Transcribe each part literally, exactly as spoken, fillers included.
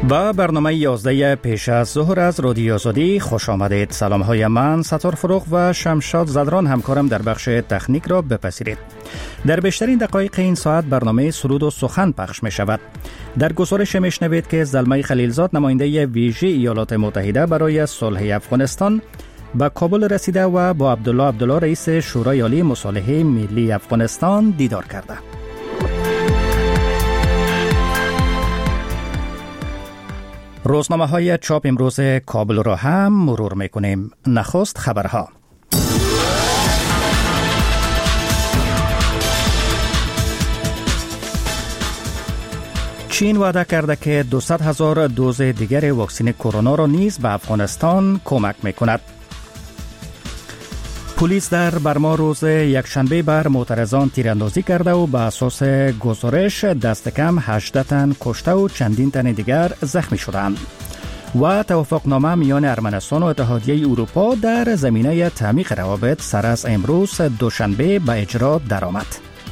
با برنامه یازده پیش از ظهر از رادیو آزادی خوش آمدید. سلام های من ستار فروغ و شمشاد زدران همکارم در بخش تکنیک را بپذیرید. در بیشترین دقایق این ساعت برنامه سرود و سخن پخش می شود. در گزارش میشنوید که زلمه خلیلزاد نماینده ویژه ایالات متحده برای صلح افغانستان به کابل رسیده و با عبدالله عبدالله رئیس شورای عالی مصالحه ملی افغانستان دیدار کرده. روزنامه های چاپ امروز کابل را هم مرور میکنیم. نخست خبرها. چین وعده کرده که دویست هزار دوز دیگر واکسن کرونا را نیز به افغانستان کمک میکند. پلیس در برما روز یکشنبه بر معترضان تیراندازی کرده و به اساس گزارش دست کم هجده تن کشته و چندین تن دیگر زخمی شدند. و توافقنامه میان ارمنستان و اتحادیه اروپا در زمینه تعمیق روابط سر از امروز دوشنبه به اجرا درآمد.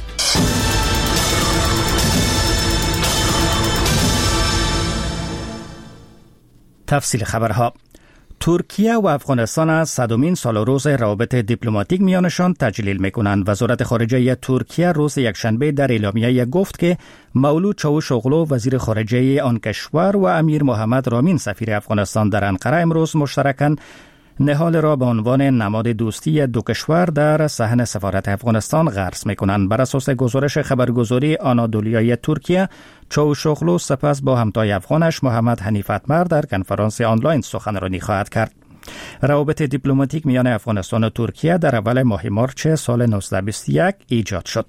تفصیل خبرها. ترکیه و افغانستان از صدمین سال روز روابط دیپلماتیک میانشان تجلیل میکنند. وزارت خارجه ترکیه روز یکشنبه در اعلامیه گفت که مولود چاوشوغلو وزیر خارجه آن کشور و امیر محمد رامین سفیر افغانستان در انقره امروز مشترکاً نهال را به عنوان نماد دوستی دو کشور در صحن سفارت افغانستان غرس میکنند. بر اساس گزارش خبرگزاری آنادولیای ترکیه، چاوشوغلو سپس با همتای افغانش محمد حنیف اتمر در کنفرانس آنلاین سخنرانی خواهد کرد. روابط دیپلماتیک میان افغانستان و ترکیه در اول ماه مارچ سال نوزده بیست و یک ایجاد شد.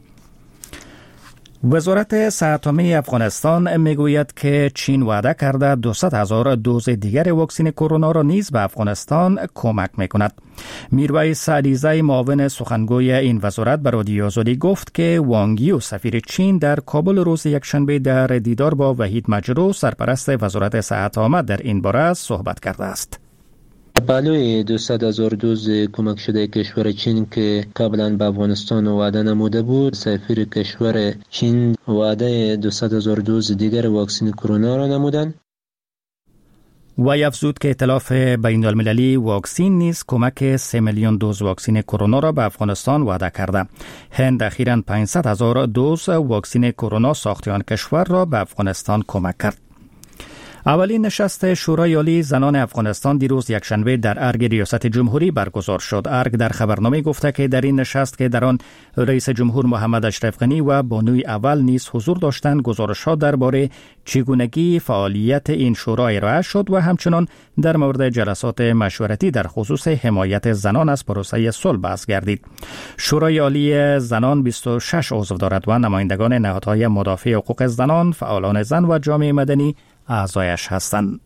وزارت صحت عامه افغانستان میگوید که چین وعده کرده دویست هزار دوز دیگر واکسن کرونا را نیز به افغانستان کمک میکند. میرویس علیزی معاون سخنگوی این وزارت به رادیو آزادی گفت که وانگ یو سفیر چین در کابل روز یکشنبه در دیدار با وحید مجرو سرپرست وزارت صحت عامه در این باره صحبت کرده است. بالای دویست هزار دوز کمک شده کشور چین که قبلا به افغانستان وعده نموده بود، سفیر کشور چین وعده دویست هزار دوز دیگر واکسن کرونا را نمودند. و افزود که ائتلاف بین المللی واکسن نیز کمک سه میلیون دوز واکسن کرونا را به افغانستان وعده کرده. هند اخیراً پانصد هزار دوز واکسن کرونا ساخت آن کشور را به افغانستان کمک کرد. اولین نشست شورای عالی زنان افغانستان دیروز یکشنبه در ارگ ریاست جمهوری برگزار شد. ارگ در خبرنامه گفته که در این نشست که در آن رئیس جمهور محمد اشرف غنی و بانوی اول نیز حضور داشتند، گزارش‌ها درباره چگونگی فعالیت این شورا ارائه شد و همچنان در مورد جلسات مشورتی در خصوص حمایت زنان از پروسه صلح بحث گردید. شورای عالی زنان بیست و شش عضو دارد و نمایندگان نهادهای مدافع حقوق زنان، فعالان زن و جامعه مدنی اعضایش هستند.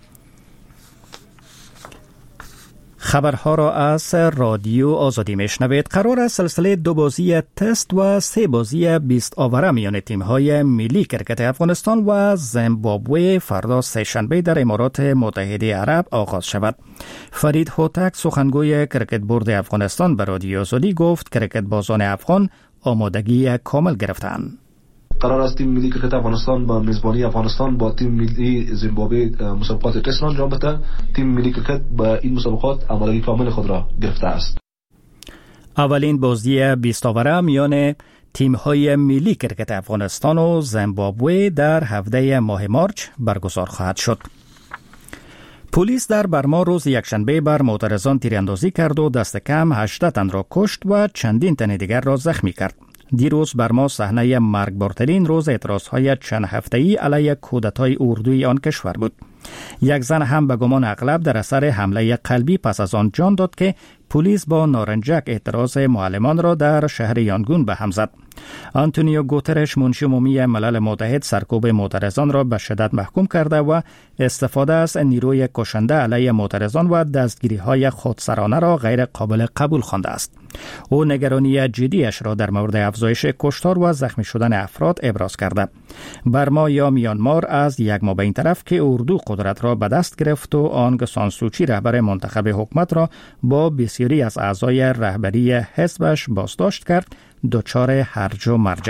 خبرها را از رادیو آزادی میشنوید. قرار است سلسله دو بازی تست و سه بازی بیست آوره میان تیم‌های ملی کرکت افغانستان و زیمبابوه فردا سه‌شنبه در امارات متحده عرب آغاز شود. فرید هوتک سخنگوی کرکت بورد افغانستان به رادیو آزادی گفت کرکت بازان افغان آمادگی کامل گرفتند. قرار است تیم ملی کرکت افغانستان با میزبانی افغانستان با تیم ملی زیمبابوه مسابقات تست انجام بده. تیم ملی کرکت با این مسابقات آمادگی کامل خود را گرفته است. اولین بازی بیست آوره میان تیم‌های ملی کرکت افغانستان و زیمبابوه در هفده ماه مارچ برگزار خواهد شد. پلیس در برما روز یکشنبه بر معترضان تیراندازی کرد و دست کم هجده تن را کشت و چندین تن دیگر را زخمی کرد. دیروز برما صحنه مرگبارترین روز اعتراضهای چند هفته‌ای علیه کودتای اردوی آن کشور بود. یک زن هم به گمان اغلب در اثر حمله قلبی پس از آن جان داد که پلیس با نارنجک اعتراض معلمان را در شهر یانگون به هم زد. آنتونیو گوترش منشی عمومی ملل متحد سرکوب معترضان را به شدت محکوم کرده و استفاده از نیروی کشنده علیه معترضان و دستگیری‌های خودسرانه را غیر قابل قبول خوانده است. او نگرانی جدیش را در مورد افزایش کشتار و زخمی شدن افراد ابراز کرده. برما یا میانمار از یک ما به این طرف که اردو قدرت را به دست گرفت و آنگ سان سوچی رهبر منتخب حکومت را با بسیاری از اعضای رهبری حزبش بازداشت کرد، دچار هرج و مرج است.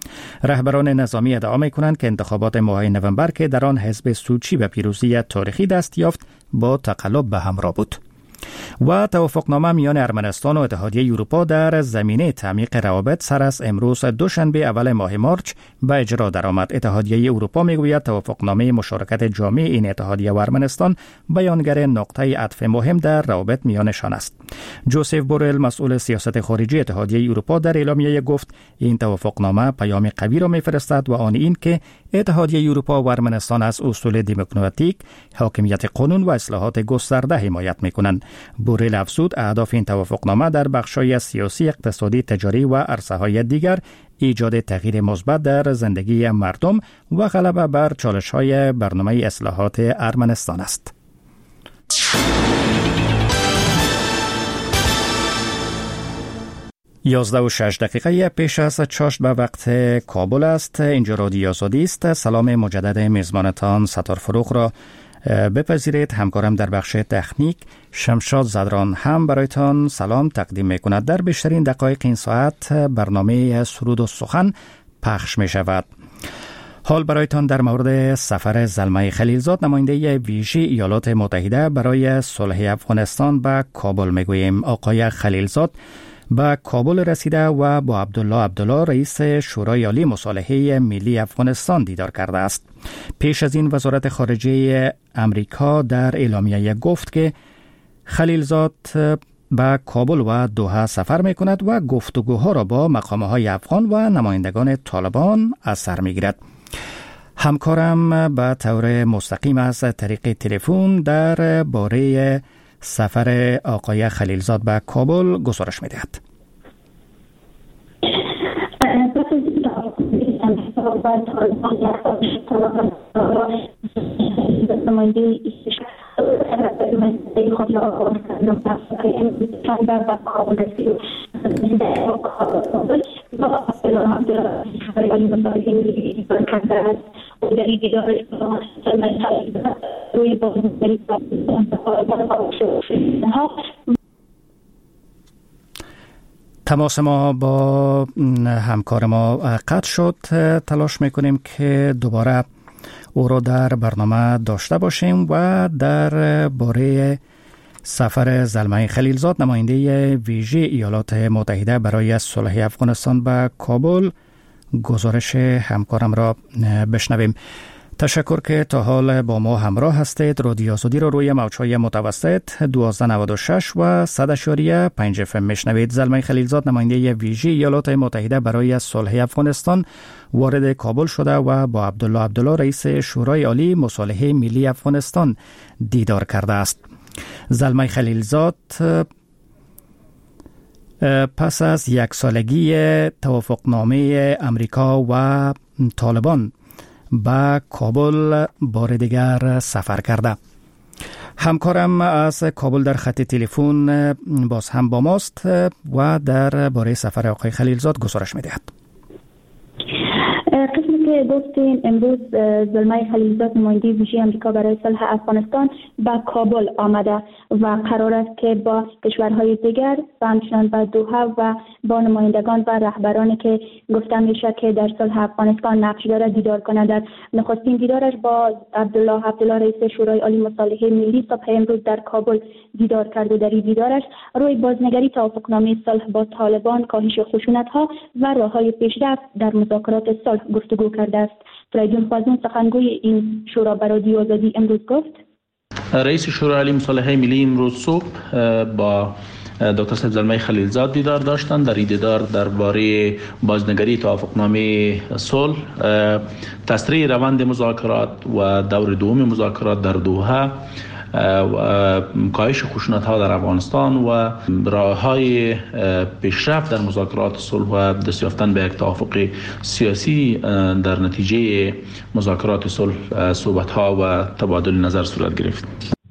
رهبران نظامی ادعا می‌کنند که انتخابات ماه نوامبر که در آن حزب سوچی به پیروزی تاریخی دست یافت با تقلب به همراه بود. و توافقنامه میان ارمنستان و اتحادیه اروپا در زمینه تعمیق روابط سر از امروز دوشنبه اول ماه مارچ به اجرا درآمد. اتحادیه اروپا میگوید توافقنامه مشارکت جامع این اتحادیه و ارمنستان بیانگر نقطه عطف مهم در روابط میانشان است. جوزف بورل مسئول سیاست خارجی اتحادیه اروپا در اعلامیه گفت این توافقنامه پیام قوی را میفرستد و آن این که اتحادیه اروپا و ارمنستان از اصول دموکراتیک، حاکمیت قانون و اصلاحات گسترده حمایت میکنند. بورل افزود اهداف این توافقنامه در بخش‌های سیاسی، اقتصادی، تجاری و عرصه‌های دیگر ایجاد تغییر مثبت در زندگی مردم و غلبه بر چالش‌های برنامه اصلاحات ارمنستان است. یازده و شش دقیقه پیش از چاشت به وقت کابل است. اینجا رادیو آزادی است. سلام مجدد میزبانتان ستار فروغ را بپذیرید. همکارم در بخش تکنیک شمشاد زدران هم برایتان سلام تقدیم می کند. در بیشترین دقایق این ساعت برنامه سرود و سخن پخش می شود. حال برایتان در مورد سفر زلمه خلیلزاد نماینده ویژه ایالات متحده برای صلح افغانستان به کابل می گوییم. آقای خلیلزاد به کابل رسیده و با عبدالله عبدالله رئیس شورای عالی مصالحه ملی افغانستان دیدار کرده است. پیش از این وزارت خارجه امریکا در اعلامیه گفت که خلیلزاد به کابل و دوحه سفر می کند و گفتگوها را با مقامه های افغان و نمایندگان طالبان از سر می گیرد. همکارم به طور مستقیم از طریق تلفن در باره سفر آقای خلیلزاد به کابل گزارش می‌دهد. تماس ما با همکار ما قطع شد. تلاش میکنیم که دوباره او را در برنامه داشته باشیم و در باره سفر زلمه خلیلزاد نماینده ویژه ایالات متحده برای صلح افغانستان به کابل گزارش همکارم را بشنویم. تشکر که تا حال با ما همراه هستید. رادیو آزادی را روی موج‌های متوسط دوازده نود و شش و صد اشاریه پنج اف ام میشنوید. زلمه خلیلزاد نماینده ویژه ایالات متحده برای صلح افغانستان وارد کابل شده و با عبدالله عبدالله رئیس شورای عالی مصالحه ملی افغانستان دیدار کرده است. زلمه خلیلزاد پس از یک سالگی توافقنامه امریکا و طالبان به کابل بار دیگر سفر کرده. همکارم از کابل در خط تلفن باز هم با ماست و در باره سفر آقای خلیلزاد گزارش می‌دهد. قسمی که گفتین امروز زلمه خلیلزاد نماینده ویژه آمریکا برای صلح افغانستان به کابل آمده و قرار است که با کشورهای دیگر همچنان با دوحه و با نمایندگان و رهبرانی که گفته میشه که در صلح افغانستان نقش داره دیدار کنند. در نخستین دیدارش با عبدالله عبدالله رئیس شورای عالی مصالحه ملی صبح امروز در کابل دیدار کرد و در این دیدارش روی بازنگری توافقنامه صلح با طالبان، کاهش خشونت‌ها و راه‌های پیشرفت در مذاکرات صلح گفتگو کرده است. فریدون خوازون سخنگوی این شورا برای رادیو آزادی امروز گفت رئیس شورای عالی مصالحه ملی امروز صبح با دکتر صاحب زلمه خلیلزاد دیدار داشتند. در این دیدار درباره بازنگری توافقنامه صلح، تسریع روند مذاکرات و دور دوم مذاکرات در دوحه، کاهش خشونت‌ها در افغانستان و راه‌های پیشرفت در مذاکرات صلح و دست یافتن به یک توافق سیاسی در نتیجه مذاکرات صلح صحبت‌ها و تبادل نظر صورت گرفت.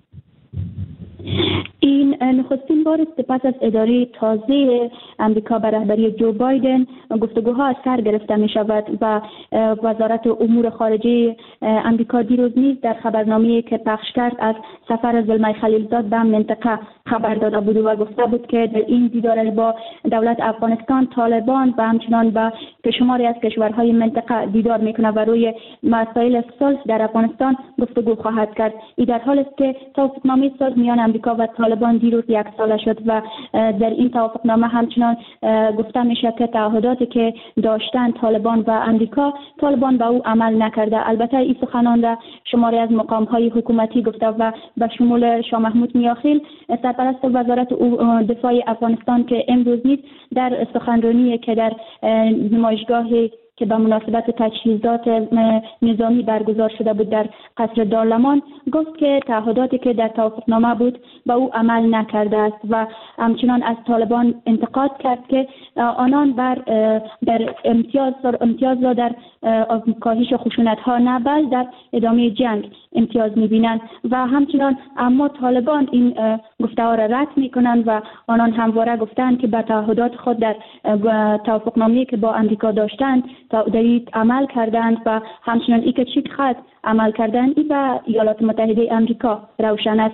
نخستین بار است پس از اداره تازه امریکا به رهبری جو بایدن گفتگوها از سر گرفته می شود و وزارت امور خارجه امریکا دیروز نیز در خبرنامه‌ای که پخش کرد از سفر زلمه خلیلزاد به منطقه خبر داده بود و گفته بود که در این دیدار با دولت افغانستان طالبان و همچنان با شماری از کشورهای منطقه دیدار میکنه و روی مسائل صلح در افغانستان گفتگو خواهد کرد. این در حالی است که توافقنامه صلح میان امریکا و طالبان دیروز یک ساله شد و در این توافقنامه همچنان گفته میشه که تعهداتی که داشتن طالبان و امریکا، طالبان به او عمل نکرده. البته این سخنان را شماری از مقام‌های حکومتی گفته و به شمول شاه محمود میاخیل سرپرست وزارت دفاع افغانستان که امروز نیز در سخنرانی که در نمایشگاهی که به مناسبت تجهیزات نظامی برگزار شده بود در قصر دارلمان گفت که تعهداتی که در توافقنامه بود به او عمل نکرده است و همچنان از طالبان انتقاد کرد که آنان بر در امتیاز امتیاز را در کاهش خشونت ها نه بل در ادامه جنگ امتیاز می‌بینند و همچنان اما طالبان این گفته‌ها را رد می‌کنند و آنان همواره گفتند که به تعهدات خود در توافقنامه‌ای که با امریکا داشتند در عمل کردند و همچنان ای که چی خط عمل کردند ای به ایالات متحده امریکا روشن است.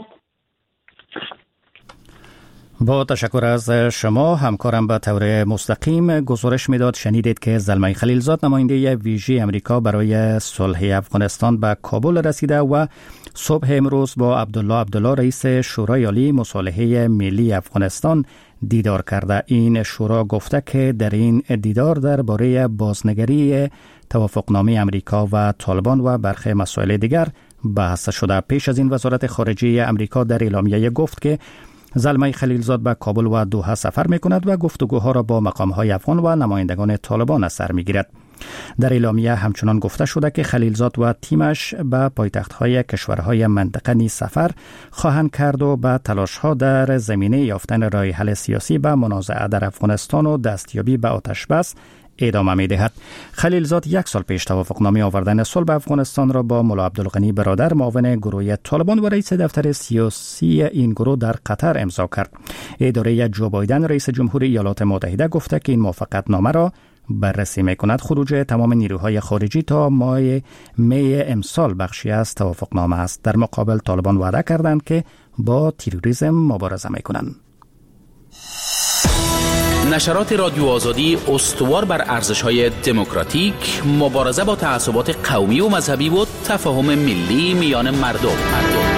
با تشکر از شما همکارم به طور مستقیم گزارش میداد. شنیدید که زلمه خلیلزاد نماینده ویژه امریکا برای صلح افغانستان به کابل رسیده و صبح امروز با عبدالله عبدالله رئیس شورای عالی مصالحه ملی افغانستان دیدار کرده. این شورا گفته که در این دیدار درباره بازنگری توافقنامه امریکا و طالبان و برخی مسائل دیگر بحث شده. پیش از این وزارت خارجه امریکا در اعلامیه گفت که زلمه خلیلزاد به کابل و دوحه سفر می کند و گفتگوها را با مقام‌های افغان و نمایندگان طالبان از سر می گیرد. در اعلامیه همچنان گفته شده که خلیلزاد و تیمش به پایتخت‌های کشورهای منطقه نیز سفر خواهند کرد و به تلاش‌ها در زمینه یافتن راه حل سیاسی به منازعه در افغانستان و دستیابی به آتش‌بس ادامه می دهد. خلیلزاد یک سال پیش توافقنامه آوردن صلح به افغانستان را با ملا عبدالغنی برادر معاون گروه طالبان و رئیس دفتر سیاسی این گروه در قطر امضا کرد. اداره جو بایدن رئیس جمهوری ایالات متحده گفته که این موافقتنامه را بررسی می کند. خروج تمام نیروهای خارجی تا ماه می امسال بخشی از توافقنامه است. در مقابل طالبان وعده کردند که با تروریسم مبارزه می کنند. نشرات رادیو آزادی استوار بر ارزش‌های دموکراتیک، مبارزه با تعصبات قومی و مذهبی و تفاهم ملی میان مردم. مردم.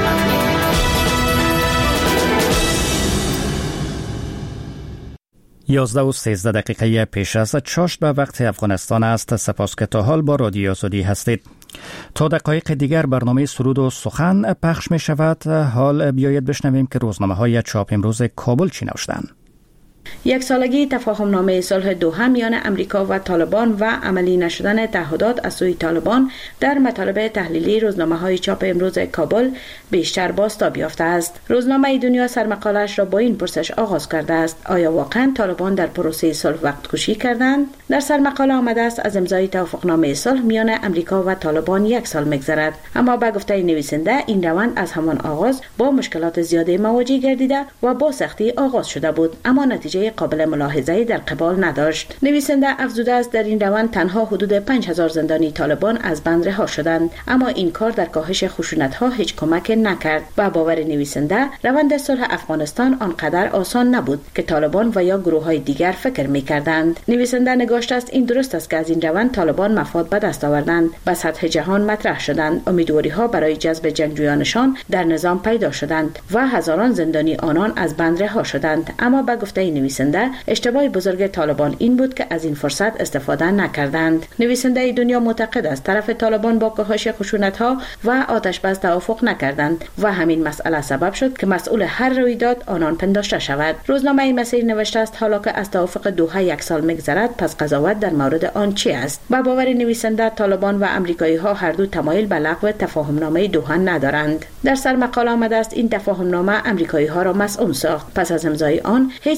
یازده و سیزده دقیقه پیش از چاشت به وقت افغانستان است. سپاس که تا حال با رادیو آزادی هستید. تا دقایق دیگر برنامه سرود و سخن پخش می شود. حال بیایید بشنویم که روزنامه های چاپ امروز کابل چی نوشتند. یک سالگی تفاهمنامه صلح دوحه میان امریکا و طالبان و عملی نشدن تعهدات از سوی طالبان در مطالب تحلیلی روزنامه‌های چاپ امروز کابل بیشتر بازتاب یافته است. روزنامه دنیا سرمقاله‌اش را با این پرسش آغاز کرده است: آیا واقعا طالبان در پروسه صلح وقت کشی کردند؟ در سرمقاله آمده است از امضای توافقنامه صلح میان امریکا و طالبان یک سال می‌گذرد، اما به گفته نویسنده این روند از همان آغاز با مشکلات زیاده مواجه گردیده و با سختی آغاز شده بود، اما نتیجه قابل ملاحظه‌ای در قبال نداشت. نویسنده افزوده است در این روند تنها حدود پنج هزار زندانی طالبان از بند رها شدند، اما این کار در کاهش خشونت‌ها هیچ کمک نکرد. با باور نویسنده روند صلح افغانستان آنقدر آسان نبود که طالبان و یا گروه‌های دیگر فکر می‌کردند. نویسنده نگاشته است این درست است که از این روند طالبان مفاد به دست آوردند، به سطح جهان مطرح شدند، امیدواری‌ها برای جذب جنگجویانشان در نظام پیدا شدند و هزاران زندانی آنان از بند رها شدند. اما به گفته نویسنده اشتباه بزرگ طالبان این بود که از این فرصت استفاده نکردند. نویسنده دنیا معتقد است طرف طالبان با کاهش خشونت‌ها و آتش بس توافق نکردند و همین مسئله سبب شد که مسئول هر رویداد آنان پنداشته شود. روزنامه مسیر نوشته است حالا که از توافق دوحه یک سال می‌گذرد پس قضاوت در مورد آن چی است؟ با باور نویسنده طالبان و امریکایی‌ها هر دو تمایل به لغو تفاهمنامه دوحه ندارند. در سر مقاله آمده است این تفاهمنامه امریکایی‌ها را مسئول ساخت. پس از امضای آن هیچ سرباز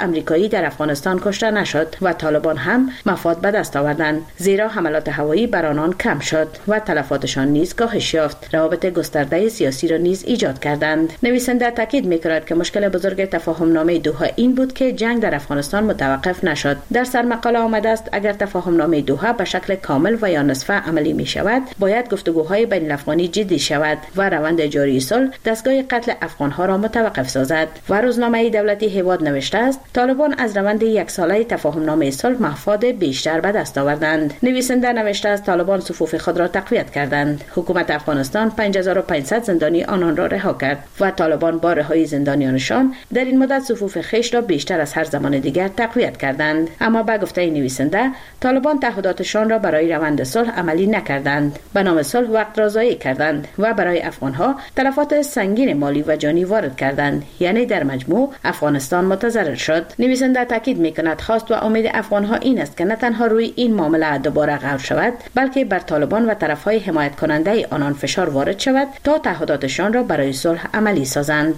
امریکایی در افغانستان کشته نشد و طالبان هم مفاد به دست آوردند، زیرا حملات هوایی بر آنان کم شد و تلفاتشان نیز کاهش یافت. روابط گسترده سیاسی را نیز ایجاد کردند. نویسنده تاکید می‌کند که مشکل بزرگ تفاهم نامه دوحه این بود که جنگ در افغانستان متوقف نشد. در سرمقاله آمده است اگر تفاهم نامه دوحه به شکل کامل و یا نصفه عملی می شود، باید گفتگوهای بین الافغانی جدی شود و روند جاری صلح دستگاه قتل افغانها را متوقف سازد. و روزنامه دولتی هیواد نوشته است طالبان از روند یک ساله تفاهم نامه صلح مفاد بیشتر به دست آوردند. نویسنده نوشته است طالبان صفوف خود را تقویت کردند. حکومت افغانستان پنج هزار و پانصد زندانی آنان را رها کرد و طالبان با رهایی زندانیانشان در این مدت صفوف خیش را بیشتر از هر زمان دیگر تقویت کردند. اما با گفته نویسنده طالبان تعهداتشان را برای روند صلح عملی نکردند. به نام صلح وقت را ضایع کردند و برای افغانها تلفات سنگین مالی و جانی وارد کردند. یعنی در مجموع افغانستان متضرر شد. نویسنده تاکید میکند خواست و امید افغانها این است که نه تنها روی این معامله دوباره غور شود، بلکه بر طالبان و طرفهای حمایت کننده آنان فشار وارد شود تا تعهداتشان را برای صلح عملی سازند.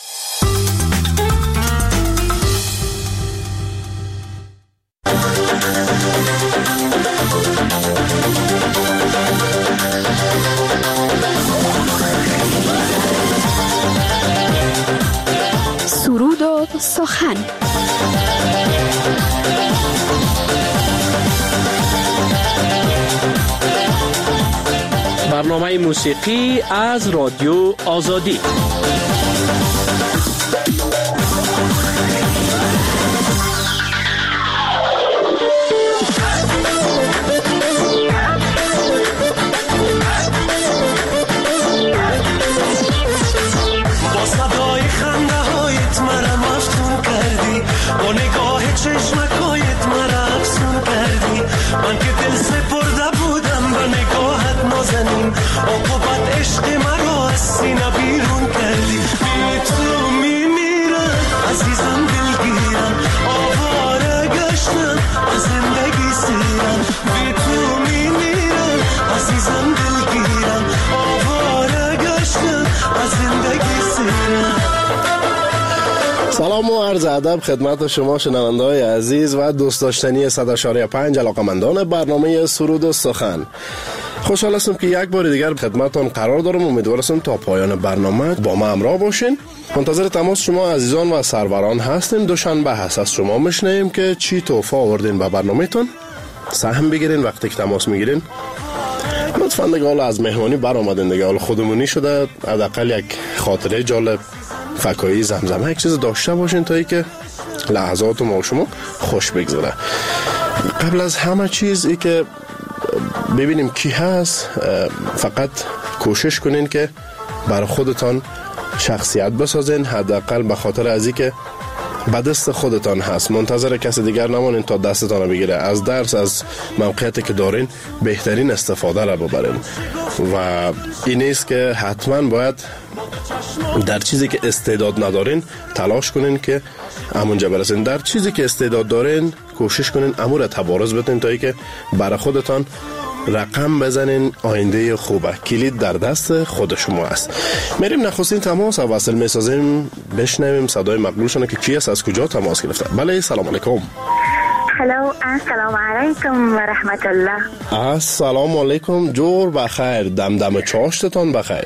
سرود و سخن. برنامه موسیقی از رادیو آزادی. با نگاه چشمکایت مرا افسون کردی، من که دل سپرده بودم به نگاهت نازنین، عاقبت عشق مرا از سینه بیرون کردی. بی تو میمیرم عزیزم دلگیرم، آواره گشتم از زندگی سیرم. بی تو میمیرم عزیزم دلگیرم، آواره گشتم از زندگی سیرم. سلام و عرض ادب خدمت شما شنونده‌های عزیز و دوست داشتنی صد و پنج علاقمندان برنامه سرود و سخن. خوشحال هستم که یک بار دیگر خدمتتان قرار دارم. امیدوار هستم تا پایان برنامه با ما همراه باشین. منتظر تماس شما عزیزان و سروران هستیم. دوشنبه هست از شما میشنیم که چی تحفه آوردین به برنامه‌تون. سهم بگیرین وقتی که تماس میگیرین. لطفاً دیگه حالا از مهمانی برآمدین دیگه، حالا خودمونی شده، حداقل یک خاطره جالب فکایی زمزمه یک چیز داشته باشین تا ای که لحظات ما شما خوش بگذره. قبل از همه چیز ای که ببینیم کی هست، فقط کوشش کنین که برای خودتان شخصیت بسازین، حداقل به خاطر از ای که به دست خودتان هست. منتظر کسی دیگر نمانین تا دستتان رو بگیره. از درس، از موقعیتی که دارین بهترین استفاده را ببرین و این است که حتما باید در چیزی که استعداد ندارین تلاش کنین که همونجا برسین. در چیزی که استعداد دارین کوشش کنین امور را تبارز بدین تا ای که برای خودتان رقم بزنین. آینده خوبه، کلید در دست خود شما است. میریم نخستین تماس وصل میسازیم، بشنویم صدای مقبولشون که کی است، از کجا تماس گرفته. بله، سلام علیکم. هلو، السلام علیکم و رحمت الله. السلام علیکم، جور بخیر، دمدم چاشتتان بخیر.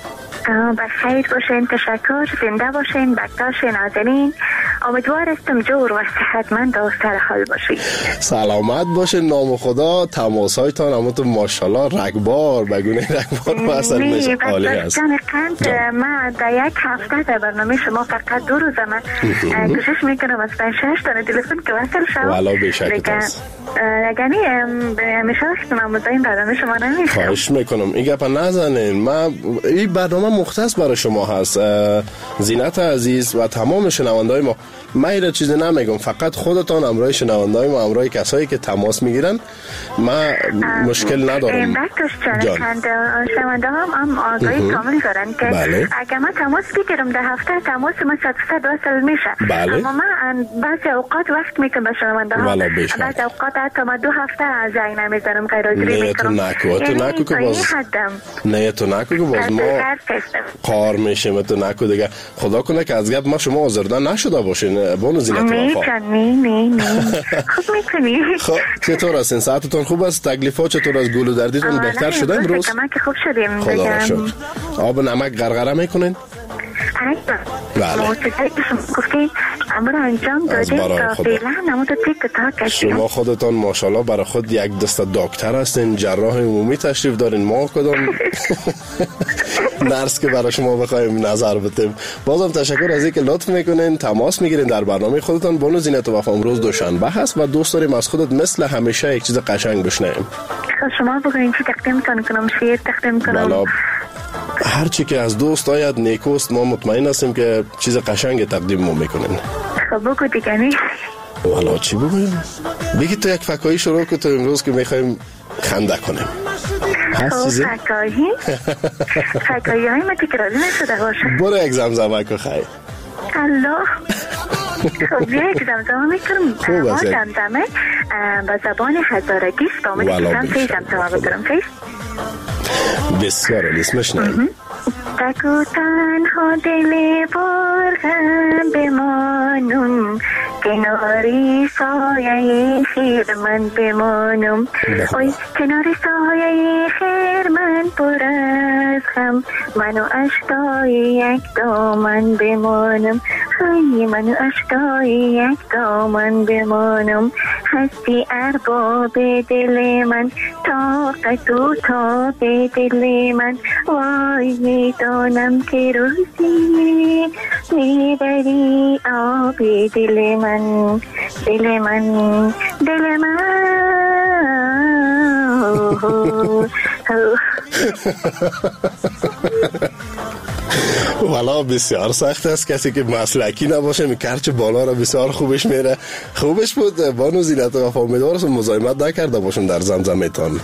بخیر باشین، تشکر، زنده باشین، بکتاش نازنین. امیدوار استم جور و صحتمند و سر حال باشین. سلامت باشین، نام خدا. تماس هایتان همونتون ماشاءالله رگبار بگونه رگبار وصل میشه. عالی هست. من در یک هفته در برنامه شما فقط دو روزه من کوشش میکنم از پنج شش تا تلفن که وصل شم. والا بیشکت هست. یعنی همیشه وقت من مزاین برنامه شما نمیشم. خواهش میکنم این گپا نزنین. من این برنامه مختص برای شما هست. زینت عزیز و تمام شنوندای ما، من ایره چیزی نمیگم، فقط خودتان همراه شنوندای ما، همراه کسایی که تماس میگیرن، من مشکل ندارم. بکتش چرا کند شنونده هم هم آگاهی کامل دارن که بله. اگر من تماس بگیرم در هفته تماس من صد صد وصل میشه. بله. اما من بعضی اوقات وقت میکنم به شنونده هم، بعضی اوقات حتی من دو هفته زنگ نمیزنم، غیرحاضری میکنم. نه تو نکو تو نکو که باز نه تو نکو که باز ما قار میشیم. تو نکو دیگه، خدا کنه که از گپ ما شما آزرده نشده باشه. باشین بانو زینت وفا. میتونی می می خوب میتونی. خب چطور هستین؟ ساعتتون خوب است؟ تکلیفات چطور از گلو دردیتون بهتر شده امروز؟ کمک خوب شدیم. خدا را شکر. آب نمک غرغره میکنین؟ بله. موسیقی که شما گفتین امور انجام دادیم تا فعلا نمود تیک تا کشیم. شما خودتان ماشاءالله برای خود یک دسته دکتر هستین، جراح عمومی تشریف دارین، ما کدام نرس که برای شما بخوایم نظر بدیم. بازم تشکر از اینکه لطف میکنین تماس میگیرین در برنامه خودتان. بانو زینت وفا امروز دوشنبه هست و دوست داریم از خودت مثل همیشه یک چیز قشنگ بشنویم. شما بگوین چی تقدیم کنم؟ شعر تقدیم کنم؟ هر چی که از دوست آید نیکوست. ما مطمئن هستیم که چیز قشنگ تقدیم ما میکنین. خب بگو دیگه. نی والا چی بگویم؟ بگی تو یک فکایی شروع که تو امروز که میخوایم خنده کنیم. هست چیزی؟ فکایی؟ فکایی های ما تکراری نشده باشه. برو یک زمزمه که خیلی الله. خب یک زمزمه میکنم. خوب است. ما زمزمه با زبان هزارگیست با آمده کسم سی زمزمه بکنم. فیش بسیار اسمش نیم. تکو تنها دل برغم بمانم کناری سایه خیر من بمانم. اوی کناری سایه خیر من پر از غم منو اشکای یک دامن بمانم. های منو اشکای یک دامن بمانم. هستی ارباب دل من طاقت و تاب دل من. وای میدانم که روزی میبری آب دل من دل من دل من. والا بسیار سخت است کسی که مسلکی نباشه میکرچه بالا را بسیار خوبش میره. خوبش بود بانو زینت وفا. امیدوارم مزاحمت نکرده باشم در زمزمتان.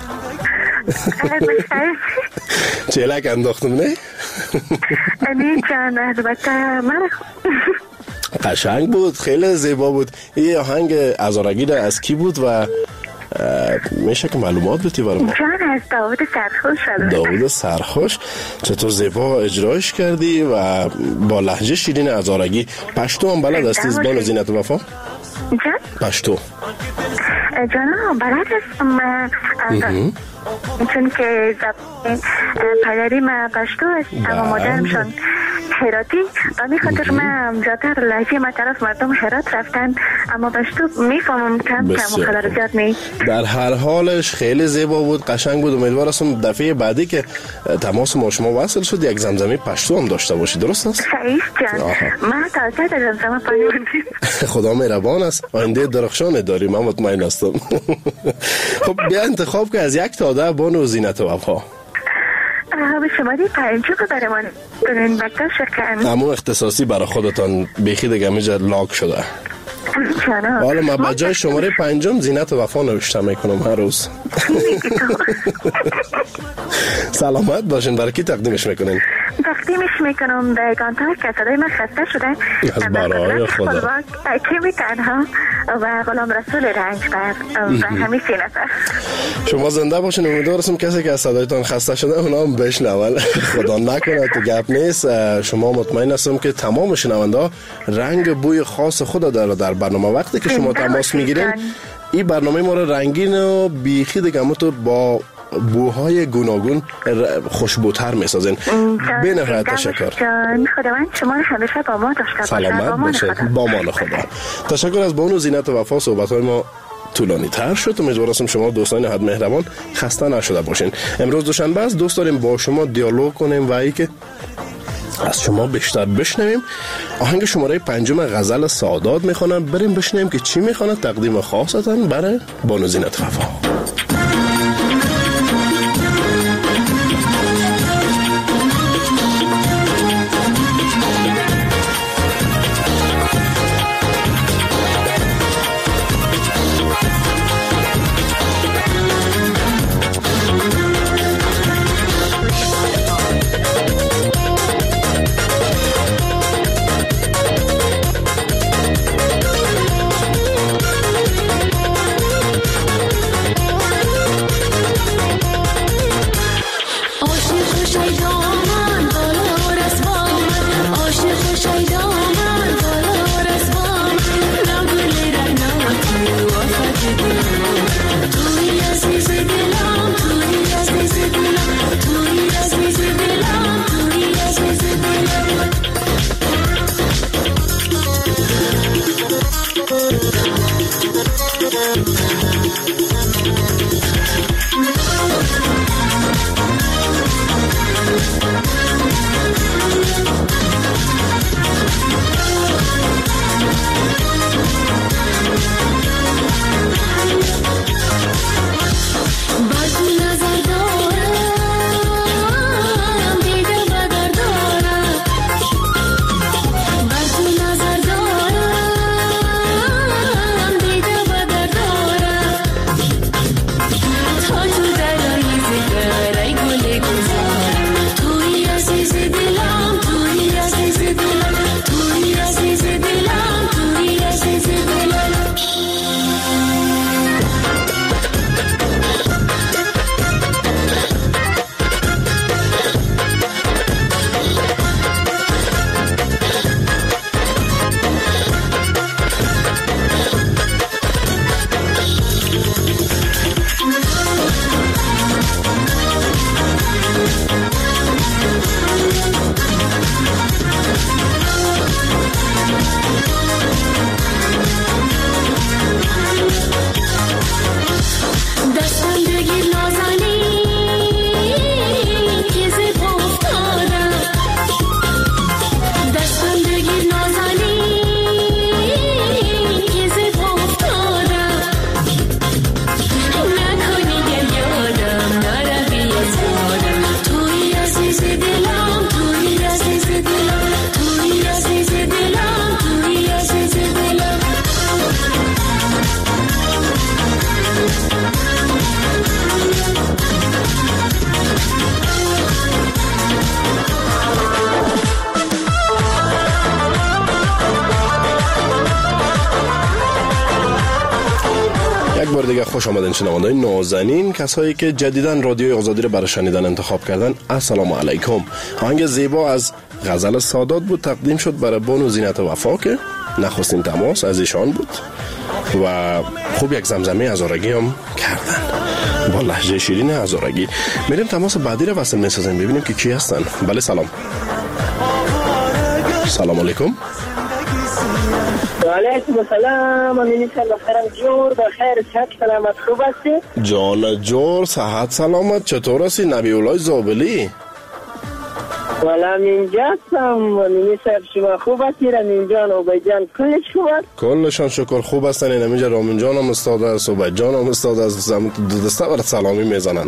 چلک انداختم نه؟ نه جان البته من قشنگ بود، خیلی زیبا بود. این آهنگ هزارگی از کی بود و میشه که معلومات بدی برای ما؟ جان از داود سرخوش. داود سرخوش. چطور زیبا اجرایش کردی و با لهجه شیرین هزارگی. پشتو هم بلد هستی بانو زینت وفا؟ جان؟ پشتو جان بلد هستم چون که زبان پدری ما پشتو است اما مادرمشان هراتی و می خاطر من جاتر لحجه ما طرف مردم هرات رفتن اما پشتو میفهمم کم کم و خلال زیاد نی. در هر حالش خیلی زیبا بود، قشنگ بود. امیدوار هستم دفعه بعدی که تماس ما شما وصل شد یک زمزمه پشتو هم داشته باشی. درست است؟ صحیح جان. ما تازه در زمزمه پایوندیم. خدا مهربان است. آینده درخشان داریم من مطمئن هستم. خب بیا انتخاب که از یک تا ده بانو زینت وفا. به شما دی پنجو که برای من دارین بکتا شکن همون اختصاصی برای خودتان بیخی دیگه میجا لاک شده. حالا ما بجای شماره پنجم زینت وفا نوشته میکنم هر روز. سلامت باشین. برای کی تقدیمش میکنین؟ تقدیمش میکنم به گانتار که صدای من خسته شده از برای خدا کمی تنها و غلام رسول رنجبر و همین سی نفر. شما زنده باشین. امیدوارم کسی که از صدایتان خسته شده اونا هم بشنون. خدا نکنه تو گپ نیست. شما مطمئن هستم که تمام شنونده ها رنگ بوی خاص خود داره در برنامه. وقتی که شما تماس میگیرین این برنامه ما رو رنگین و بیخی دیگه همونطور با بوهای گوناگون خوشبوتر میسازین. به نهایت تشکر. خداوند شما رو همیشه با ما داشته باشه. سلامت باشید. با مان خدا. تشکر از بانو زینت وفا. صحبت‌های ما طولانی تر شد. امیدوارم شما دوستان حد مهربان خسته نشده باشین. امروز دوشنبه است. دوست داریم با شما دیالوگ کنیم و ای که از شما بیشتر بشنویم. آهنگ شماره پنجم غزل سادات میخوانم. بریم بشنویم که چی میخوانه. تقدیم خاصتن برای بانو زینت وفا. شیدا من بالا رسوا دیگه خوش آمدین شنوندگان نازنین، کسایی که جدیداً رادیوی آزادی رو برای شنیدن انتخاب کردن. السلام علیکم. آهنگ زیبا از غزل سادات بود، تقدیم شد برای بانو زینت وفا که نخستین تماس از ایشان بود و خوب یک زمزمه هزارگی هم کردن با لهجه شیرین هزارگی. میریم تماس بعدی رو وصل میسازیم ببینیم که کی هستن. بله سلام. سلام علیکم. علیکم السلام. امینی سلام جور بخیر، صحت سلامت خوب هستی؟ جان جور صحت سلامت. چطور هستی نبی اولای زابلی؟ والا اینجا هستم. امینی صاحب شما خوب هستی؟ رامین جان و عبید جان کلش خوب هست؟ کلشان شکر خوب هستن. این همینجا رامین جان هم استاد است، عبید جان هم استاد است، دو دسته برات سلامی میزنن.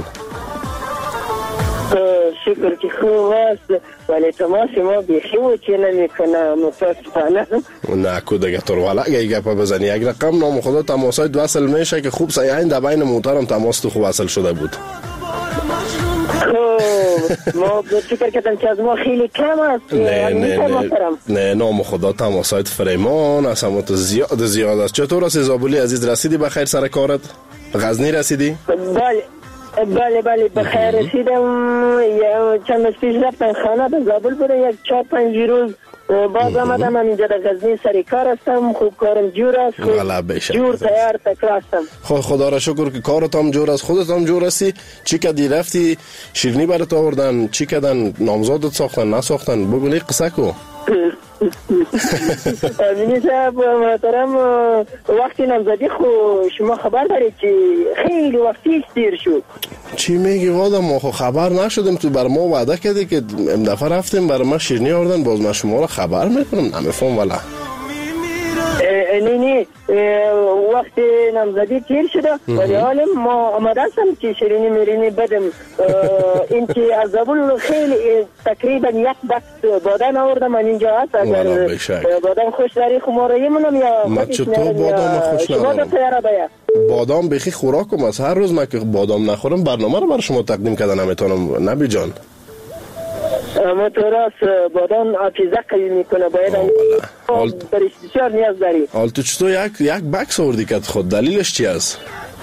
شکر که خوب است، ولی تماس ما بیخی و چی نمی کنه متاسفانه. نه کو دیگه تر والا اگه گپا بزنی یک رقم نام خدا تماس های دو اصل میشه که خوب سیاین در بین محترم تماس تو خوب اصل شده بود. خوب ما فکر کردم که از ما خیلی کم است. نه نه نه نه نام خدا تماس های فریمان از همه تو زیاد زیاد است. چطور است زابلی عزیز؟ رسیدی بخیر سر کارت؟ غزنی رسیدی؟ بله بله بله بخیر رسیدم. چند روز پیش رفتم خانه به زابل بوده، یک چهار پنج روز باز آمدم. من اینجا در غزنی سر کار هستم. خوب کارم جور است، جور تیار تکرا هستم. خب خدا را شکر که کارت هم جور است، خودت هم جور هستی. چی کدی رفتی شیرنی برات آوردن؟ چی کدن نامزادت ساختن نساختن؟ بگو لی قصه کو. امینی صاحب محترم، وقتی نامزدی خو شما خبر دارید که خیلی وقتی دیر شد. چی میگی وادا؟ ما خو خبر نشدیم. تو بر ما وعده کردی که ام دفعه رفتیم برای ما شیرنی آوردن، باز ما شما را خبر میکنم نمیفهم والا. نه نه وقتی نامزدی تیر شده ولی حالا ما آمده هستم که شیرینی میرینی بدم. این که از زابل خیلی تقریبا یک بکس بادام آوردم من اینجا هست. اگر بادام خوش داری خماره یمونم یا ما چطور بادام خوش ندارم؟ بادام بخی خوراکم است. هر روز من که بادام نخورم برنامه رو برای شما تقدیم کردن نمیتونم نبی جان. اما تو راست بادام حافظه قوی میکنه، باید برش بسیار نیاز داری. حال تو چطور یک یک بکس آوردی که خود دلیلش چی است؟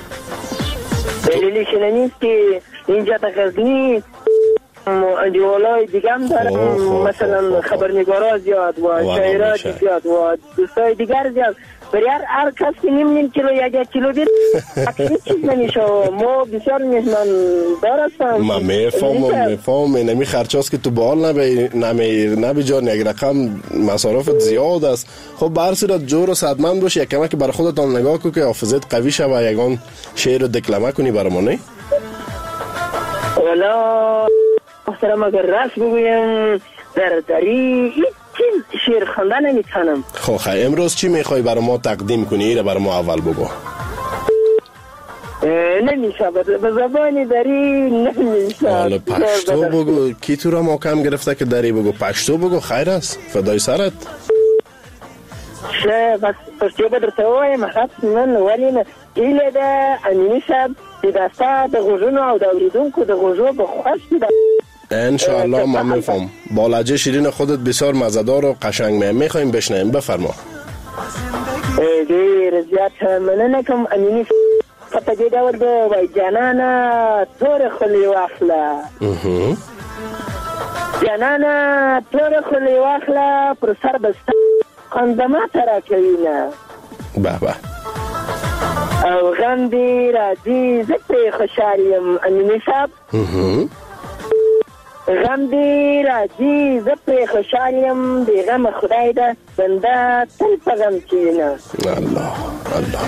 دلیلش نیست که اینجا تا غزنی جوالای دیگه هم دارم، مثلا خبرنگارا زیاد و شاعرات زیاد و دوستای دیگر زیاد. برای هر هر کس که نیم نیم کیلو یک یک کیلو دید اکسی چیز نمیشه. ما بسیار مهمان دار هستم. ما میفهمم میفهمم اینمی خرچاست که تو بال نبی نمی نبی جان یک رقم مصارفت زیاد است. خب بر صورت جور و صدمند باشی یک کمک برای خودت هم نگاه کن که حافظت قوی شه و یگان شعر رو دکلمه کنی برامون. نه والا محترم اگر راست بگویم در دری هیچ شعر خوانده نمیتونم. خب خیلی امروز چی میخوای برای ما تقدیم کنی؟ ایره برای ما اول بگو. نمیشه به زبانی دری نمیشه. حالا پشتو بگو. کی تو را ما کم گرفته که دری بگو؟ پشتو بگو خیر است فدای سرت. شه بس پشتو بدرته وایم حبس من ولی نه ایله ده امینی شب دسته ده غژون او دوریدون که ده غژو به خوش ده انشاءالله. ما میفهم با لهجه شیرین خودت بسیار مزدار و قشنگ می میخوایم بشنویم. بفرما. دیر زیاد منه نکم امینی فتا جیده ورده وی جانانا طور خلی واخلا جانانا طور خلی واخلا پر سر بستا خاندما ترا کوینا به به او غم دی راجی زکر خوشحالیم امینی صاحب. غم دی راجی زپر خوشحالیم دی غم خدای ده بنده تل پا غم چینه. الله الله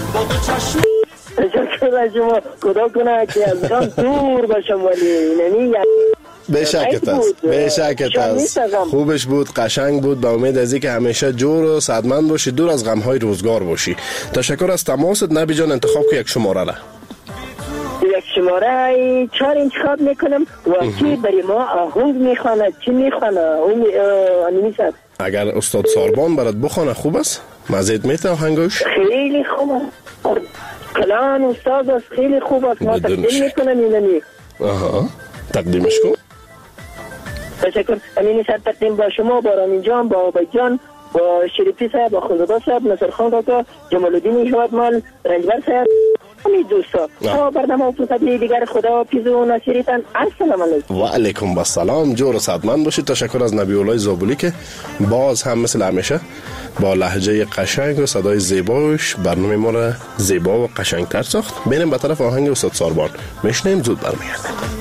شکر شما خدا کنه که از غم دور باشم ولی نمی بشکت است بشکت است. خوبش بود، قشنگ بود. با امید از اینکه همیشه جور و صحتمند باشی، دور از غم‌های روزگار باشی. تشکر از تماست. نبی جان انتخاب که یک شماره را یک شماره چهار انتخاب میکنم و کی برای ما آهنگ میخواند چی میخواند اون انیمیشد. اگر استاد ساربان برات بخونه خوب است؟ مزید میته آهنگوش؟ خیلی خوب است. کلان استاد است، خیلی خوب است. ما تقدیم میکنم اینمی. آها تقدیمش کن. تشکر. انیمیشد تقدیم با شما، با رامین جان، با عبید جان، با شریفی صاحب، با خانزاده صاحب، نصر خان کاکا، جمال الدین شوادمال، رنجبر صاحب، می دوستا تا برنامه و فرصتی دیگر خدا پیز و ناصریتان. السلام علیکم. و علیکم السلام. جور و صحتمند باشید. تشکر از نبی الله زابولی که باز هم مثل همیشه با لهجه قشنگ و صدای زیباش برنامه ما را زیبا و قشنگتر ساخت. بریم به طرف آهنگ استاد ساربان. میشنیم زود برمیگردیم.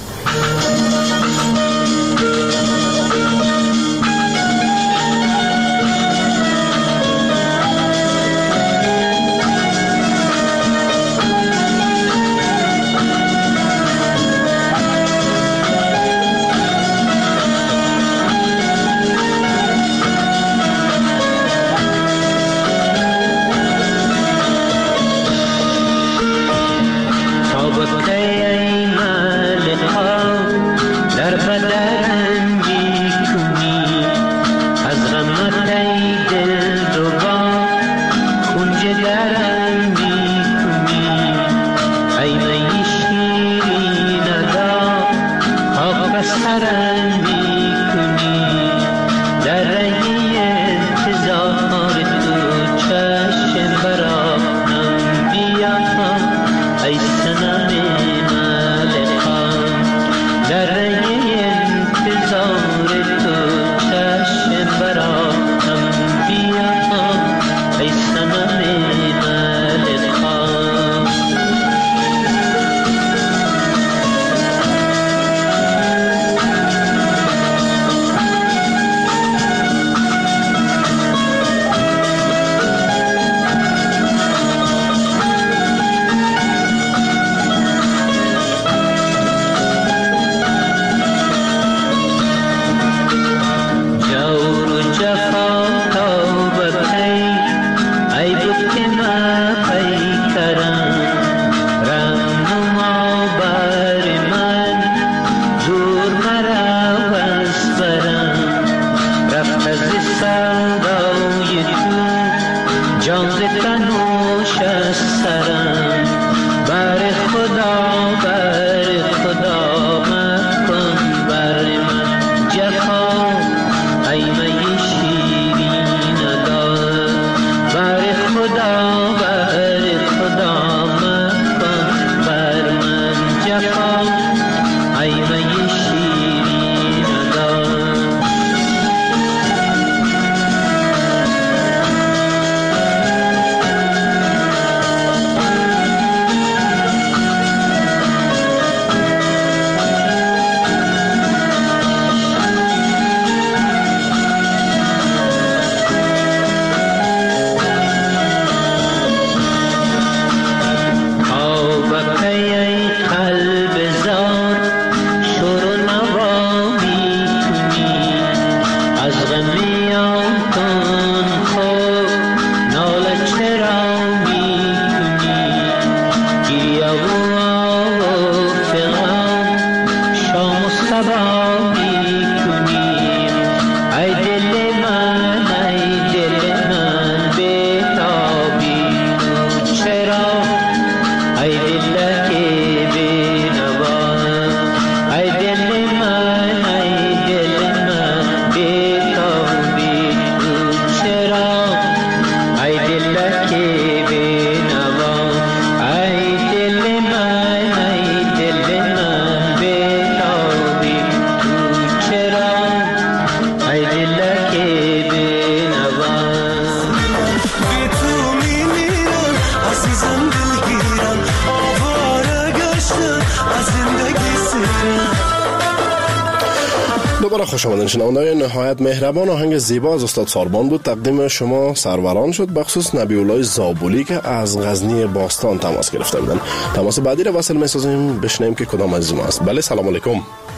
دوباره خوش آمدین شنوندگان نهایت مهربان. آهنگ زیبا از استاد ساربان بود، تقدیم شما سروران شد، بخصوص نبی الله زابولی که از غزنی باستان تماس گرفته بودن. تماس بعدی را وصل می‌سازیم، بشنویم که کدام عزیز ما است. بله سلام علیکم.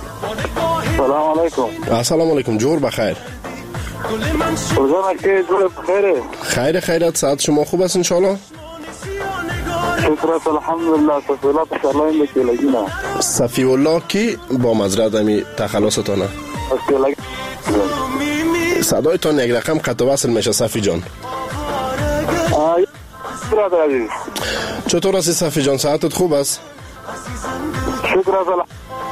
سلام علیکم. السلام علیکم. جور بخیر. روزانه که جور بخیره. خیر خیرت، ساعت شما خوب است ان شاء الله؟ شکر است الحمدلله. صفی الله تشالله این بکیلگینا. صفی الله کی با مزرعه دمی تخلصتانه؟ صدایتان یک رقم قطع وصل میشه صفی جان. چطور هستی صفی جان؟ ساعتت خوب است؟ شکر است.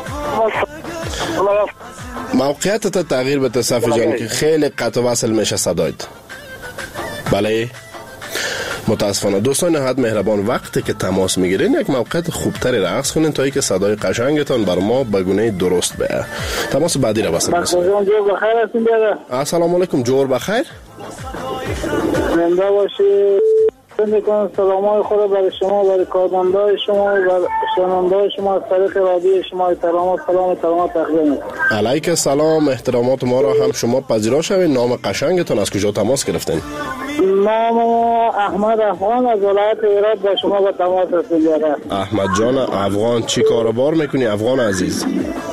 موقعیتت تغییر بده صفی جان که خیلی قطع وصل میشه صدایت. بله متاسفانه دوستان نهایت مهربان وقتی که تماس میگیرین یک موقعیت خوبتری رقص کنین تا اینکه صدای قشنگتان بر ما به گونه درست بیاد. تماس بعدی را وصل کنید. السلام علیکم. جور بخیر. زنده باشید. میکنم سلامای خود برای شما، برای کارمندای شما و برای شنوندای شما از طریق رادیو شما احترام سلام سلام تقدیم میکنم. علیک سلام. احترامات ما را هم شما پذیرا شوید. نام قشنگتون از کجا تماس گرفتین؟ نام احمد افغان از ولایت هرات با شما با تماس رسیدم. احمد جان افغان، چی کاروبار میکنی افغان عزیز؟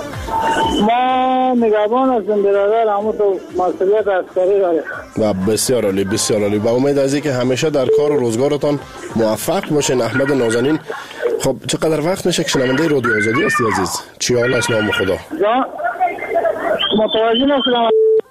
ما نگهبان هستیم برادر، اما تو مسئولیت عسکری داریم. و بسیار عالی بسیار عالی. با امید از اینکه همیشه در کار و روزگارتان موفق باشین. احمد نازنین، خب چقدر وقت میشه که شنونده رادیو آزادی هستی عزیز؟ چی حال است نام خدا؟ جان متوجه نشدم.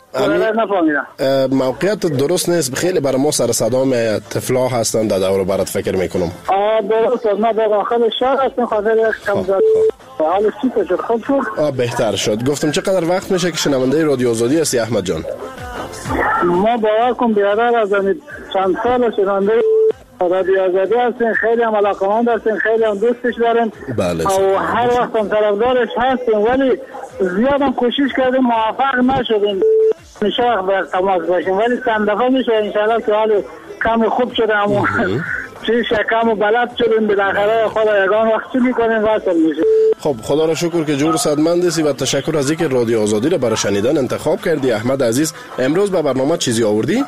موقعیت درست نیست، خیلی برای ما سر صدا می طفلا هستن در دور برات فکر میکنم. آه درست است، ما در داخل شهر هستیم خاطر یک کم زد. حال چی شد؟ خوب شد؟ آه بهتر شد. گفتم چقدر وقت میشه که شنونده رادیو آزادی هستی احمد جان؟ ما باور کن برادر از چند سال شنونده رادیو آزادی هستیم، خیلی هم علاقمند هستیم، خیلی هم دوستش داریم. بله. و هر وقت هم طرفدارش هستیم، ولی زیاد هم کوشش کردیم موفق نشدیم. میشه وقت بر تماس باشیم، ولی چند دفعه میشه انشاءالله که حال کم خوب شده همون چیز شکم و بلد شدیم بالاخره خود یگان وقت چی میکنیم وصل میشه. خب خدا را شکر که جور صدمند هستی و تشکر از اینکه رادیو آزادی را برای شنیدن انتخاب کردی. احمد عزیز، امروز به برنامه چیزی آوردی؟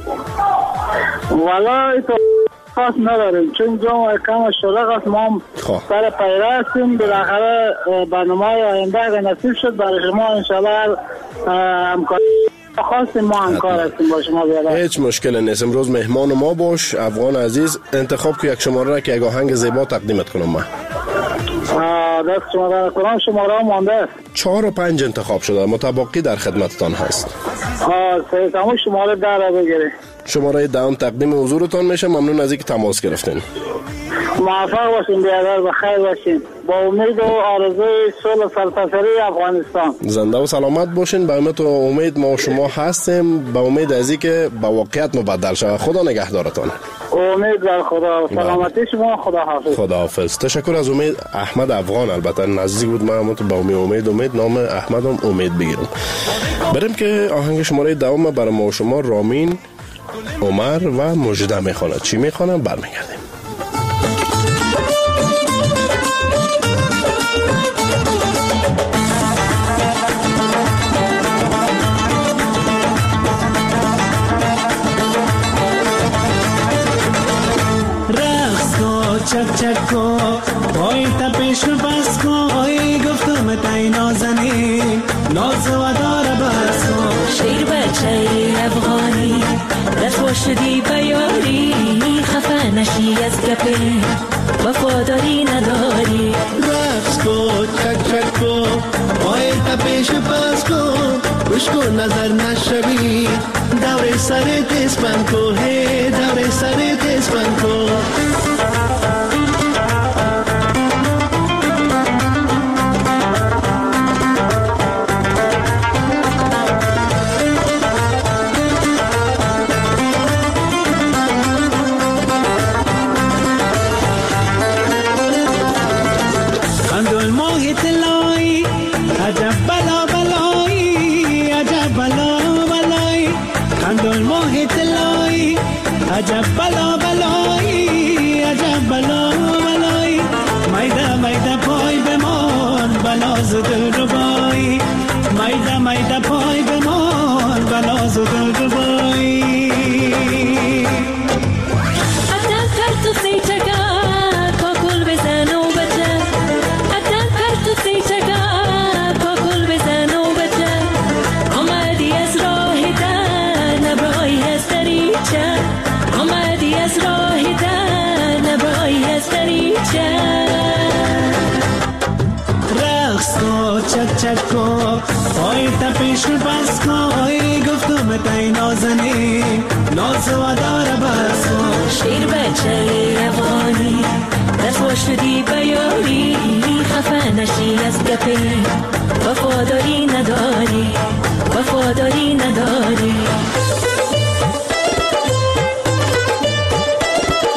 والا تو خاص نداریم چون جا کم شلق است، ما هم سر پیره هستیم. بالاخره برنامه آینده اگر نصیب شد برای شما انشاءالله همکاری خواستیم، ما همکار هستیم با شما بیادر. هیچ مشکل نیست. امروز مهمان ما باش افغان عزیز. انتخاب که یک شماره را که یک آهنگ زیبا تقدیمت کنم من. دست شماره کنم، شماره هم مانده است. چهار و پنج انتخاب شده، متباقی در خدمتتان هست. آه سه همون شماره ده را بگیری. شماره دهم تقدیم حضورتان میشه. ممنون از اینکه تماس گرفتین. موفق باشین بیادر، بخیر باشین. با امید و آرزوی صلح و سرتاسری افغانستان. زنده و سلامت باشین. با امید و امید ما شما هستیم. با امید از اینکه با واقعیت مبدل شود. خدا نگهدارتان. امید بر خدا. سلامتی شما. خدا حافظ. خدا حافظ. تشکر از امید. احمد افغان البته نزدیک بود، من هم با امید امید نام احمدم امید بگیرم. بریم که آهنگ شماره دوم برای ما و شما رامین عمر و مجده میخواند. چی میخوانم برمیگردیم. چک چک کو پای تپش رو بس کو ای گفتم تای نازنین ناز و دار بس کو شیر بچه افغانی رسوا شدی بیاری خفه نشی از گپه وفاداری نداری رقص کو چک چک کو پای تپش رو بس کو گوش کو نظر نشوی دور سر تیز پن کو ہے دور سر تیز پن کو عجب بلا بلایی عجب بلا بلایی میده میده پای بمان بلاز دل ربایی میده میده پای بمان بلاز دل ربایی اتن کرد سی چگا پاکل بزن و بچه اتن کرد سی چگا پاکل بزن و بچه آمدی از راه در نبرای از دریچه آمدی از راه در نبرای از دریچه رقص کو چک چک کو پای تپش رو بس کو ای گفتم تای نازنین ناز و دار بس کو شیر بچه افغانی رسوا شدی بیاری خفه نشی از گپه وفاداری نداری وفاداری نداری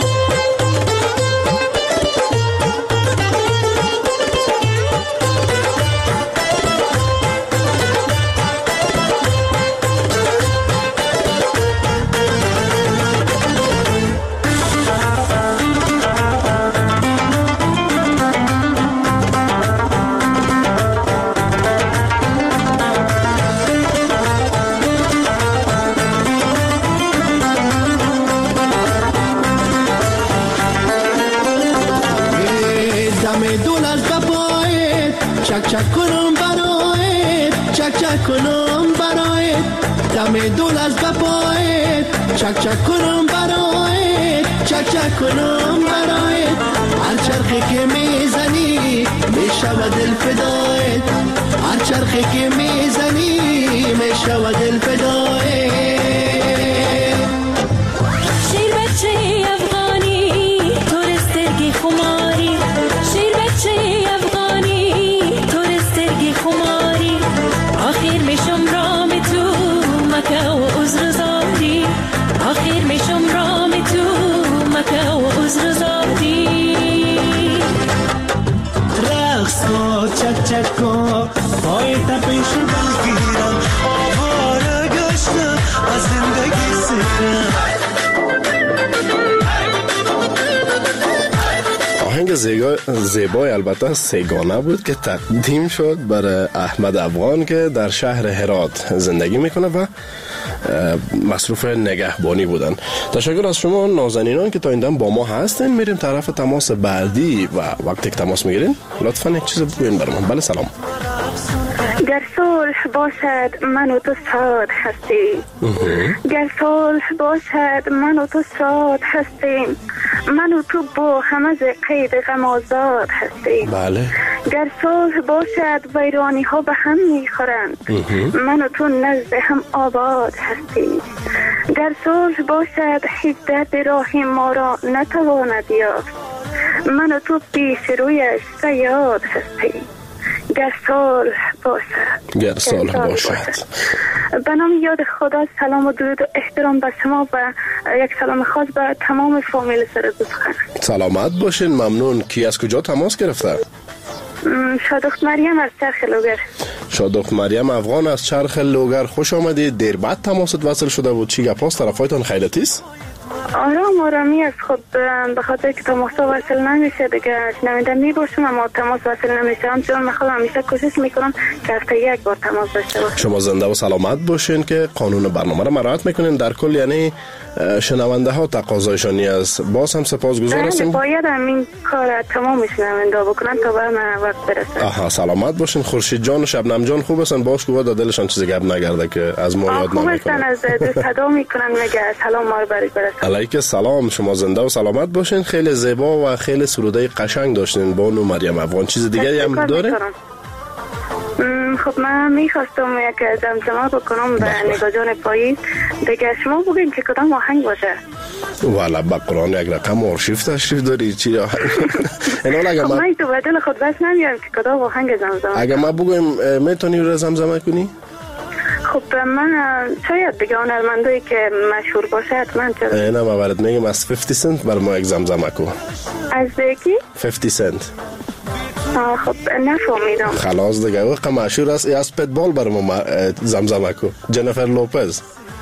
چک چک کنم برایت دم دل از بپایت چک چک کنم برایت چک چک کنم برایت هر چرخی که میزنی میشود دل فدایت هر چرخی که میزنی میشود دل فدایت شیر بچه افغانی تو رسترگی خماری شیر بچه افغانی تو رسترگی خماری آخر میشم رام تو مکه و عذر زادی آخر میشم رام تو مکه و عذر زادی رقص کن چک چک کن پای تپش بگیرم آواره گشتم از زندگی سرم آهنگ زیبای البته سیگانه بود که تقدیم شد برای احمد افغان که در شهر هرات زندگی میکنه و مصروف نگهبانی بودن. تشکر از شما نازنینان که تا این دم با ما هستین. میریم طرف تماس بعدی و وقتی که تماس میگیرین لطفا یک چیز بگوین برام. بله سلام. گر صلح باشد من و تو شاد هستیم گر صلح باشد من و تو شاد هستیم من و تو با هم از قید غم آزاد هستیم بله. گر صلح باشد ویرانی ها به هم میخورند من و تو نزد هم آباد هستیم گر صلح باشد هیچ درد راهی ما را نتواند یافت من و تو پیش رویش صیاد هستیم گر صلح باشد گر صلح باشد. به نام یاد خدا سلام و درود و احترام به شما و یک سلام خاص به تمام فامیل سرود سخن. سلامت باشین. ممنون. کی از کجا تماس گرفته؟ شادخت مریم از چرخ لوگر. شادخت مریم افغان از چرخ لوگر خوش آمدید. دیر بعد تماست وصل شده بود. چی گپاست؟ طرفایتان خیلیتیست؟ آرام آرامی از خود به خاطر که تماس وصل نمیشه دیگه شنونده می باشم اما تماس وصل نمیشه همچنان من خودم همیشه کوشش میکنم که هفته یک بار تماس داشته باشم. شما زنده و سلامت باشین که قانون برنامه را مراعات میکنین. در کل یعنی شنونده ها تقاضایشان است. باز هم سپاسگزار هستیم. باید این کار تمام شنونده بکنن تا به من وقت برسه. آها سلامت باشین. خورشید جان و شبنم جان خوب هستن؟ باش که ودا دلشان چیزی گپ نگرده که از ما یاد نمیکنن. خوب هستن از دو صدا میکنن میگه سلام ما رو برید برسن. علیک سلام. شما زنده و سلامت باشین. خیلی زیبا و خیلی سروده قشنگ داشتین بانو مریم افغان. چیز دیگری هم داره؟ خب من میخواستم یک زمزمه بکنم به نگاه جان پاییز دیگه شما بگین که کدام آهنگ باشه. والا با قرآن یک رقم آرشیف تشریف داری چی آهنگ؟ خب من تو بدل خود بس نمیارم که کدام آهنگ زمزمه. اگه ما بگویم میتونی رو زمزمه کنی؟ خب من شاید دیگه هنرمندایی که مشهور باشه حتما چرا نه ما برات میگم از پنجاه سنت بر ما یک زمزمه کو. از کی؟ پنجاه سنت. آه خب نفهمیدم. خلاص دیگه وقت مشهور است از پتبال بر ما زمزمه کو. جنیفر لوپز.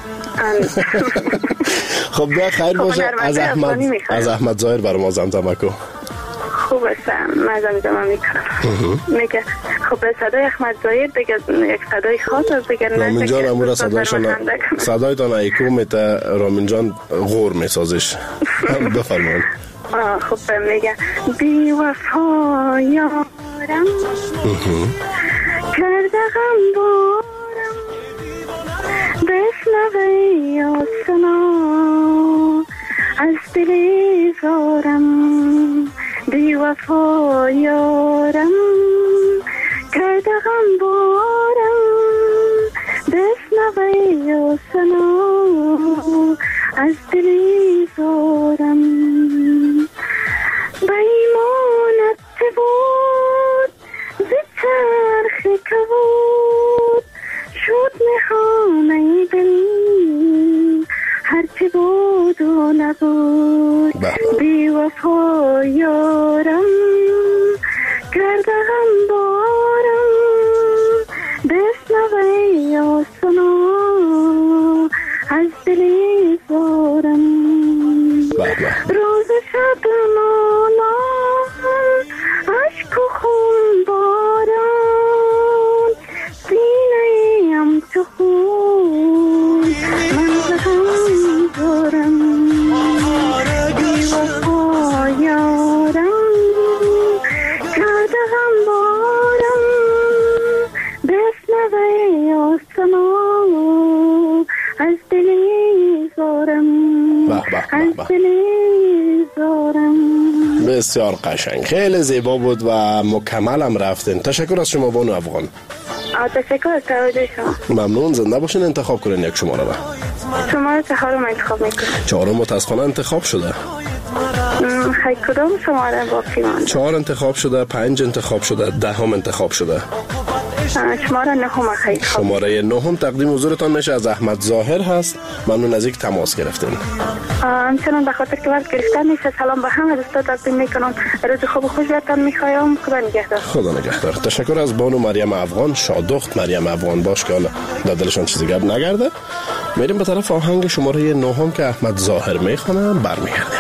خب ده خیر باشه. از احمد از احمد ظاهر بر ما زمزمه کو. خوب است من زمزمه میکنم. میگه خب صدای احمد ظاهر دیگه یک صدای خاص است دیگه نه. رامین جان امور صدایشون صدایتان ایکو میته رامین جان غور میسازش. بفرمایید. آه خب میگه بی وفا یارم کرده غم بارم بشنوی آسنا از دلی زارم بی وفا یارم کرده غم بارم بشنوی آسنا از دلی زارم بیمانت بود زی چرخ کبود شد نهانه دل هرچی بود و نبود بی وفا یارم کرده غم بارم بشنوی آسنا از دلی زارم روز شب مانان عشق و خون باران سینه ام تو خون من زهم دارم بی وفا یارم کرده غم بارم بشنوی آسمان از دلی زارم از دلی زارم. بسیار قشنگ، خیلی زیبا بود و مکملم رفتین. تشکر از شما بانو افغان. تشکر از توجه شما. ممنون، زنده باشین. انتخاب کنین یک شماره را. شماره چهارم انتخاب میکنم. چهارم متاسفانه انتخاب شده. خیلی کدام شماره باقی مانده؟ چهار انتخاب شده، پنج انتخاب شده، دهم انتخاب شده. شماره نهم خیلی خوب. شماره نهم تقدیم حضورتان میشه از احمد ظاهر هست. ممنون از اینکه تماس گرفتین. همچنان به خاطر که وقت گرفتن میشه سلام به همه دوستان تقدیم میکنم. روز خوب و خوش براتون میخوایم. خدا نگهدار. خدا نگهدار. تشکر از بانو مریم افغان، شادخت مریم افغان. باش که حالا در دلشون چیزی گرد نگرده. میریم به طرف آهنگ شماره نهم که احمد ظاهر میخونه. برمیگردیم.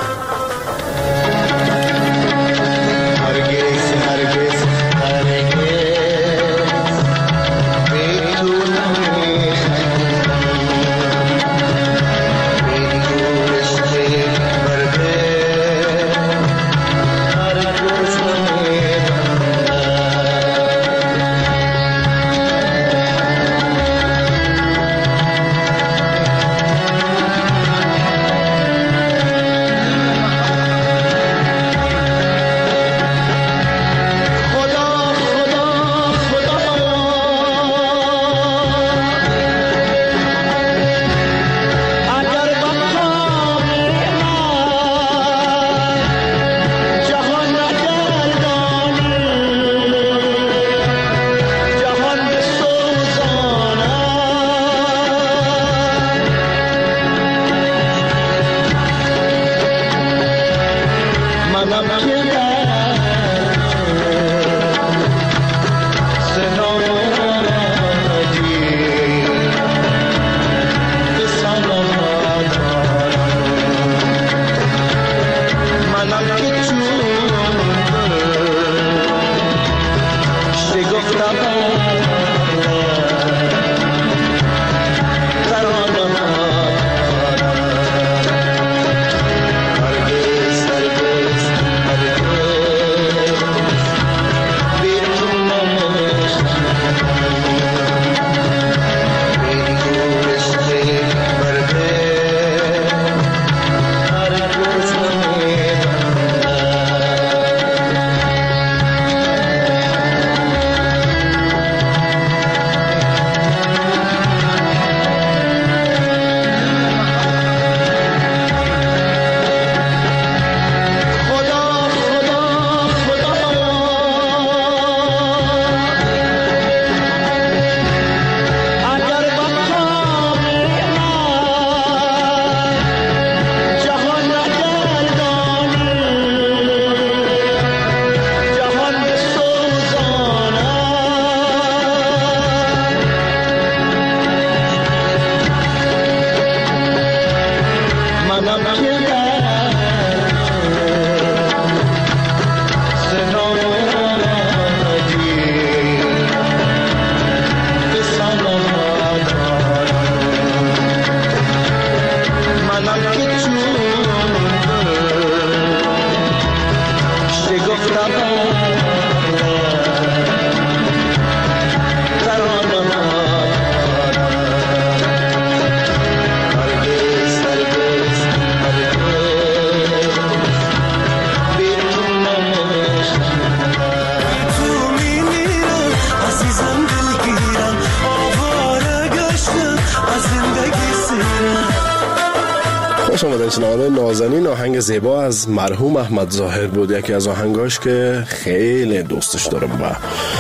شنوانده نازنین، آهنگ زیبا از مرحوم احمد ظاهر بود. یکی از آهنگاش که خیلی دوستش دارم و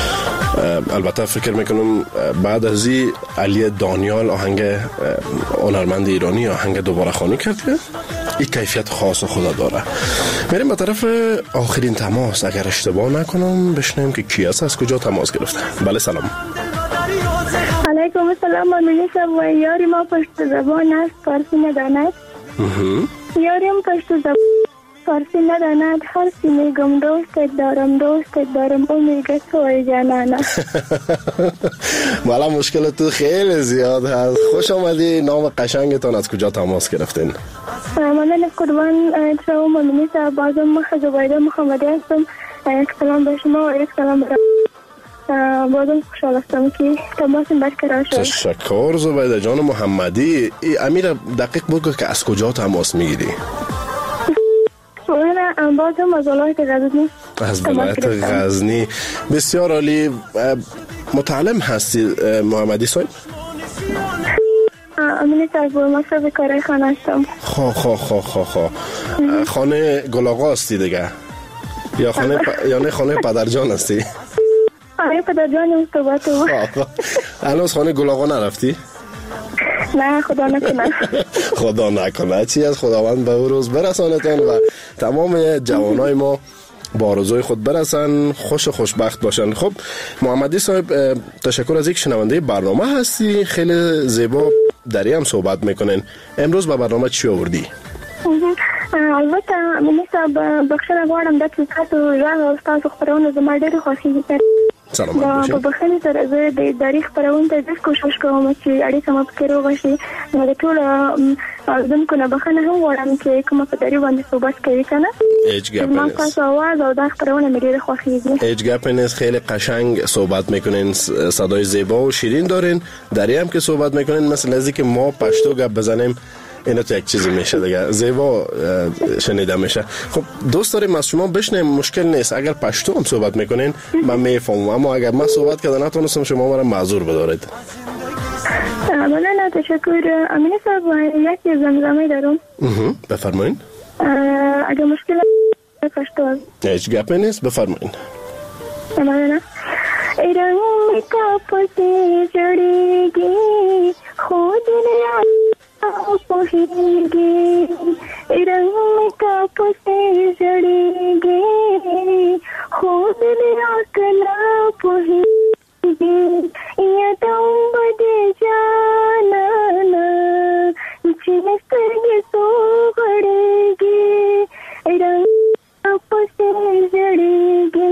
البته فکر میکنم بعد از این علی دانیال آهنگ هنرمند ایرانی آهنگ دوباره خوانی کرد که این کیفیت خاص خدا داره. میریم به طرف آخرین تماس. اگر اشتباه نکنم بشنیم که کی است، از کجا تماس گرفته. بله سلام. علیکم السلام. من میشم و یاری ما پشت زبان است فارسی نداند. یاریم پشت زبان فارسی نداند. هر سی میگم دوستت دارم دوستت دارم او میگه توی جانانا. والا مشکل تو خیلی زیاد هست. خوش آمدی. نام قشنگتان از کجا تماس گرفتین؟ من قربان شما ممنونی صاحب بازم من خزبایده محمدی هستم. یک سلام به شما و یک سلام به بازم خوشحال هستم که تماس برقرار شد. تشکر زبیده جان محمدی. امیر دقیق بگو که از کجا تماس میگیری؟ من بازم از ولایت غزنی. از ولایت غزنی. بسیار عالی. متعلم هستی محمدی صاحب؟ امین صاحب مصرف کارای خانه هستم. خو خو خو خو خو خانه گلاغا هستی دیگه یا خانه پ... یا نه خانه پدرجان هستی؟ خانه پدرجان مصطبات و هنوز خانه گلاغا نرفتی؟ نه خدا نکنه. خدا نکنه. چی از خداوند به او روز برسانتان و تمام جوانای ما با آرزوی خود برسن، خوش و خوشبخت باشن. خب محمدی صاحب تشکر از یک شنونده برنامه هستی، خیلی زیبا دری هم صحبت میکنین. امروز به برنامه چی آوردی؟ البته من صاحب بخشنه غواړم د تاسو ژغ او تاسو خبرونه زما ډېر خوښیږي. سلامت باشئ. په بخښنې سره زه د تاریخ خبرونه ته ډېر کوشش کوم چې اړیکه مو پکې روغه شي. نو د ټولو اردوونکو نه بخښنه هم غواړم چې کومه په دری باندې صحبت کوي که نه. هیچ گپ ما نیست. تاسو آواز او دا خبرونه مې ډېر خوښیږي. هیچ گپ نیست. خیلی قشنگ صحبت میکنین، صدای زیبا و شیرین دارین. دری هم که صحبت میکنین مثل از اینکه ما پشتو گپ بزنیم اینا تو یک چیزی میشه دیگه، زیبا شنیده میشه. خب دوست داریم از شما بشنیم، مشکل نیست. اگر پشتو هم صحبت میکنین من میفهمم، اما اگر من صحبت کردم نتونستم شما مرا معذور بدارید. مولانا تشکر. امین صاحب یک زمزمه دارم. بفرمایین. اگر مشکل پشتو هیچ گپ نیست، بفرمایین. مولانا رنگ کا پتی جڑیگی خود نیا پوہیگی رنگ کا پتی جڑیگی خود نیا کلا پوہیگی یا تم بدے جانا چنستر سو گڑے گی رنگ کا پتی جڑیگی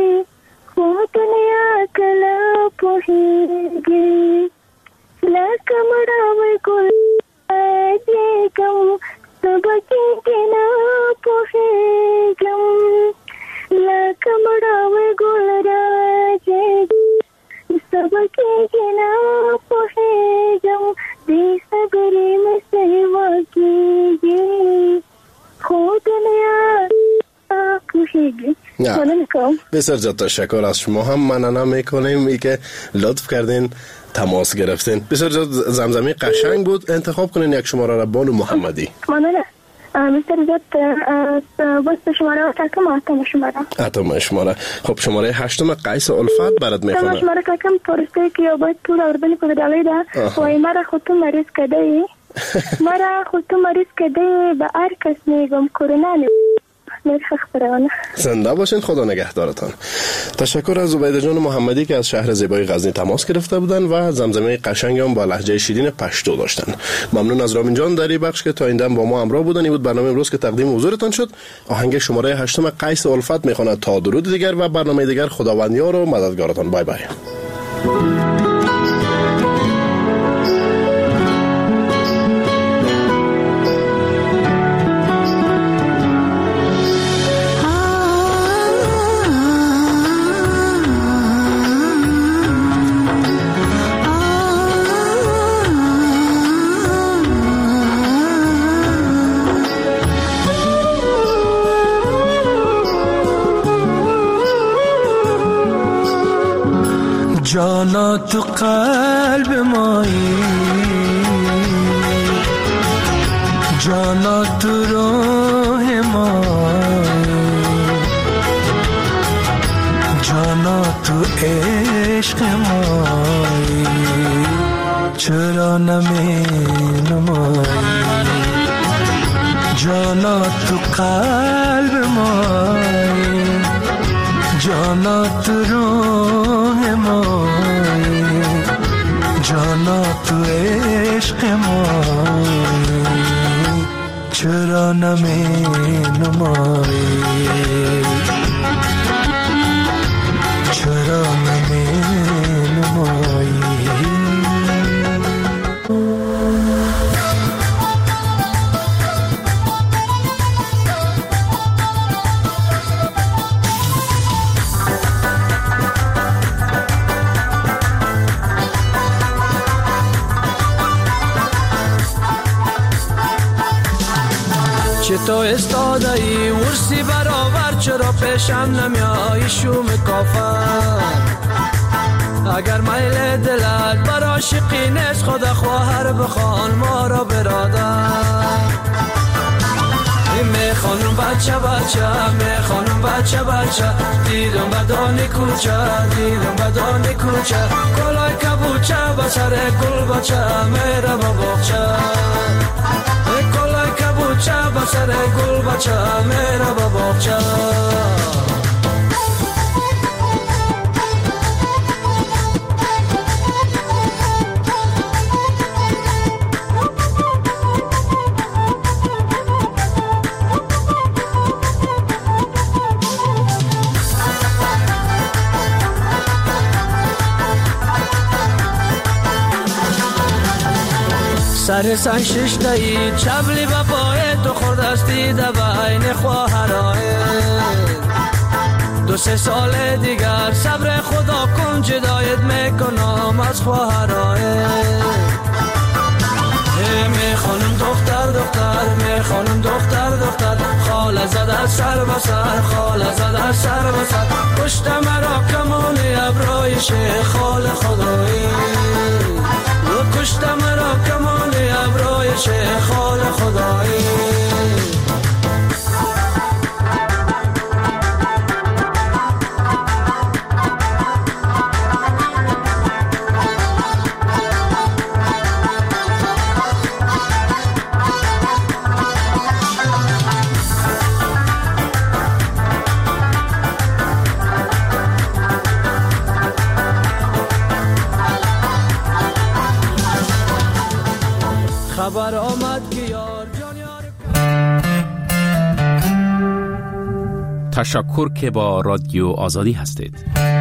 دنیا کلا پوہیگی لکمڑا گل گم سبکی کے نا پوہیگم لکمڑا گل راجے سبکی کے نا پوہیگم دی سگری میں سیوا کیگی خود دنیا پوہیگی. بسیار زیاد تشکر از شما هم مننه میکنیم ای که لطف کردین تماس گرفتین. بسیار زیاد زمزمه قشنگ بود. انتخاب کنین یک شماره را بانو محمدی. مننه. بسیار زیاد بس شماره را تکم آتم شماره آتم شماره. خب شماره هشتم قیس الفت برات میخونه. تم شماره تکم پرسته که باید طول اردنی که بدالی ده و ای مرا خودتون مریض کده ای مرا خودتون مریض کده ای به هر کس میگم کرونا نی زنده باشین. خدا نگهدارتان. تشکر از زبیده جان محمدی که از شهر زیبای غزنی تماس گرفته بودن و زمزمه قشنگی هم با لهجه شیرین پشتو داشتن. ممنون از رامین جان در این بخش که تا این دم با ما همراه بودن. این بود برنامه امروز که تقدیم حضورتان شد. آهنگ شماره هشتم قیس الفت میخواند. تا درود دیگر و برنامه دیگر خداوندیار و مددگارتان. بای بای. جانا تو قلب مایی، جانا تو روح مایی، جانا تو عشق مایی، چرا نمی نمایی؟ جانا تو قلب مایی، جانا تو روح مایی، جانا تو عشق مایی، چرا نمی نمایی؟ چرا نمی نمایی؟ چه تو استاده ای ورسی برابر چرا پیشم نمیایی شوم کافر اگر میل دلت بر عاشقی نیست خدا خواهر بخوان ما را برادر میخوانم بچه بچه میخوانم بچه بچه دیدم بدانی کوچه دیدم بدانی کوچه کلای کبوچه بسر گل بچه میره با باغچه کلای کبوچه بسر گل بچه میره با باغچه سر سنگ ششته ای چبلی با پای تو خوردستی در بین خواهرای دو سه سال دیگر صبر خدا کن جدایت میکنم از خواهرای میخوانم دختر دختر میخوانم دختر دختر خاله زده سر بسر خاله زده سر بسر پشت مرا کمانی ابرای شیخ خال خدایی و کشت مرا کمانی ابرای شیخ خال خدایی خبر آمد که یار جان یار تشکر که با رادیو آزادی هستید.